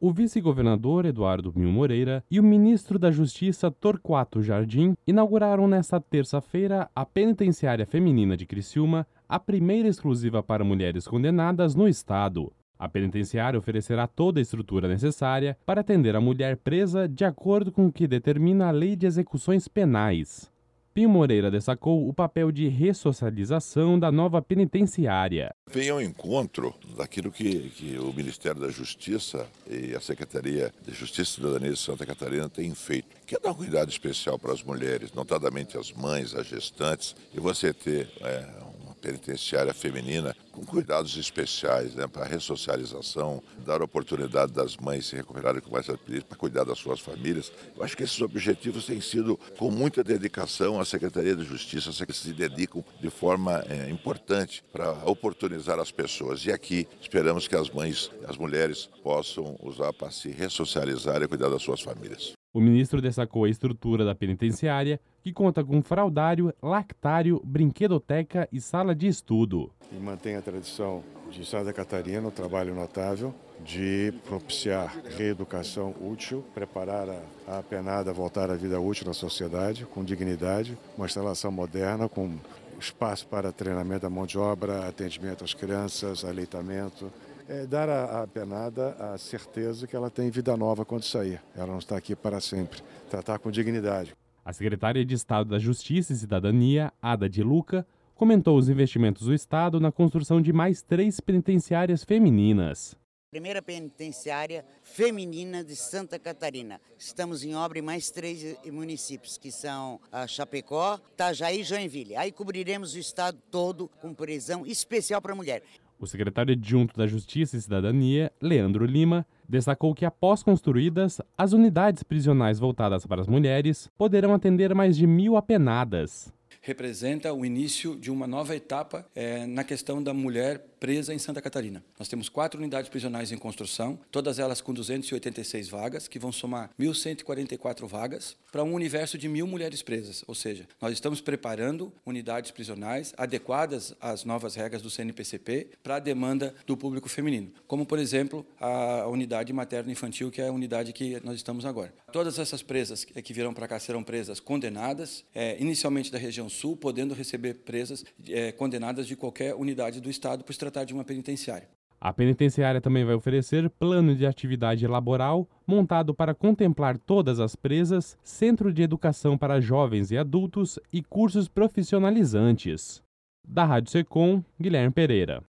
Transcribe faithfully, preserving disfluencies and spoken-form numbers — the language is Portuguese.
o vice-governador Eduardo Mil Moreira e o ministro da Justiça Torquato Jardim inauguraram nesta terça-feira a Penitenciária Feminina de Criciúma, a primeira exclusiva para mulheres condenadas no estado. A penitenciária oferecerá toda a estrutura necessária para atender a mulher presa de acordo com o que determina a Lei de Execuções Penais. Pinho Moreira destacou o papel de ressocialização da nova penitenciária. Vem ao encontro daquilo que, que o Ministério da Justiça e a Secretaria de Justiça e Cidadania de Santa Catarina têm feito, que é dar um cuidado especial para as mulheres, notadamente as mães, as gestantes, e você ter é, uma penitenciária feminina com cuidados especiais, né, para a ressocialização, dar oportunidade das mães se recuperarem com mais rapidez para cuidar das suas famílias. Eu acho que esses objetivos têm sido com muita dedicação. A Secretaria de Justiça se dedicam de forma é, importante para oportunizar as pessoas. E aqui esperamos que as mães, as mulheres possam usar para se ressocializar e cuidar das suas famílias. O ministro destacou a estrutura da penitenciária, que conta com fraldário, lactário, brinquedoteca e sala de estudo. E mantém a tradição de Santa Catarina, um trabalho notável de propiciar reeducação útil, preparar a, a penada a voltar à vida útil na sociedade, com dignidade, uma instalação moderna, com espaço para treinamento da mão de obra, atendimento às crianças, aleitamento. É dar à, à penada a certeza que ela tem vida nova quando sair. Ela não está aqui para sempre. Tratar com dignidade. A secretária de Estado da Justiça e Cidadania, Ada de Luca, comentou os investimentos do Estado na construção de mais três penitenciárias femininas. Primeira penitenciária feminina de Santa Catarina. Estamos em obra em mais três municípios, que são a Chapecó, Itajaí e Joinville. Aí cobriremos o estado todo com prisão especial para mulher. O secretário adjunto da Justiça e Cidadania, Leandro Lima, destacou que, após construídas, as unidades prisionais voltadas para as mulheres poderão atender mais de mil apenadas. Representa o início de uma nova etapa é, na questão da mulher presa em Santa Catarina. Nós temos quatro unidades prisionais em construção, todas elas com duzentas e oitenta e seis vagas, que vão somar mil cento e quarenta e quatro vagas, para um universo de mil mulheres presas. Ou seja, nós estamos preparando unidades prisionais adequadas às novas regras do C N P C P para a demanda do público feminino, como, por exemplo, a unidade materno-infantil, que é a unidade que nós estamos agora. Todas essas presas que virão para cá serão presas condenadas, é, inicialmente da região sul, podendo receber presas é, condenadas de qualquer unidade do Estado, por se tratar de uma penitenciária. A penitenciária também vai oferecer plano de atividade laboral montado para contemplar todas as presas, centro de educação para jovens e adultos e cursos profissionalizantes. Da Rádio Secom, Guilherme Pereira.